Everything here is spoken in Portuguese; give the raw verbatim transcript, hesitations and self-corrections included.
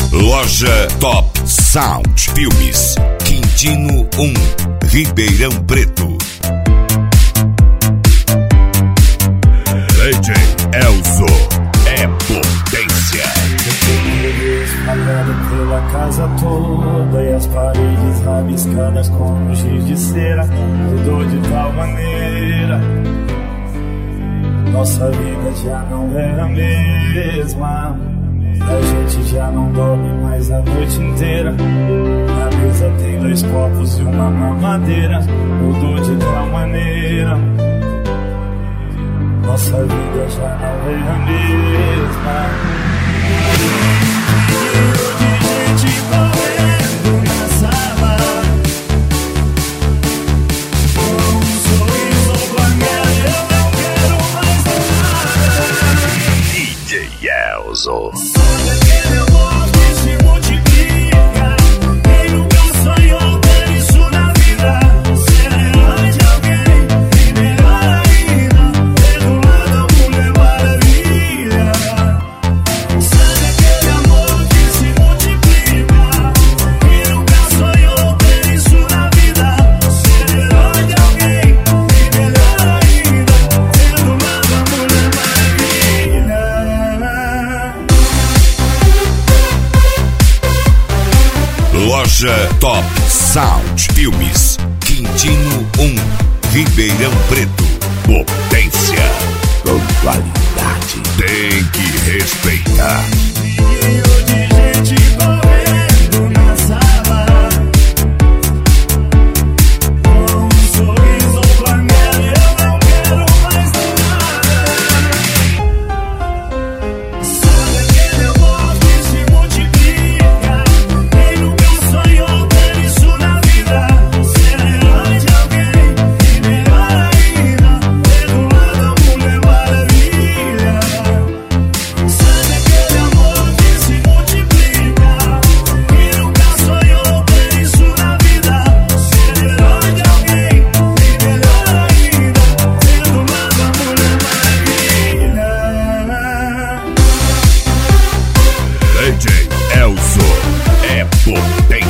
Loja Top Sound Filmes, Quintino um, Ribeirão Preto. D J Elzo é potência. Espalhado pela casa toda e as paredes rabiscadas com giz de cera. Mudou de tal maneira, nossa vida já não é a mesma. A gente já não dorme mais a noite inteira. Na mesa tem dois copos e uma mamadeira. Mudou de tal maneira, nossa vida já não é a mesma. De gente correndo na sala, com um sorriso banguelo, eu não quero mais nada. D J Elzo. Sabe aquele amor que se multiplica? Quem nunca sonhou ter isso na vida? Ser herói de alguém e melhor ainda, ter do lado a Mulher Maravilha. Sabe aquele amor que se multiplica? Quem nunca sonhou ter isso na vida? Ser herói de alguém e melhor ainda, ter do lado a Mulher Maravilha. Loja Top Sound Filmes, Quintino um, Ribeirão Preto. Potência com qualidade. Tem que respeitar. Rio de gente correndo na sala, com um sorriso banguelo, eu não quero mais nada. Sabe aquele amor que se multiplica? Quem nunca sonhou ter isso na vida? Ser herói de alguém e melhor ainda, ter do lado a Mulher Maravilha. Sabe aquele amor que se multiplica? Quem nunca sonhou ter isso na vida? Ser herói de alguém e melhor ainda, ter do lado a Mulher Maravilha. D J Elzo é potência.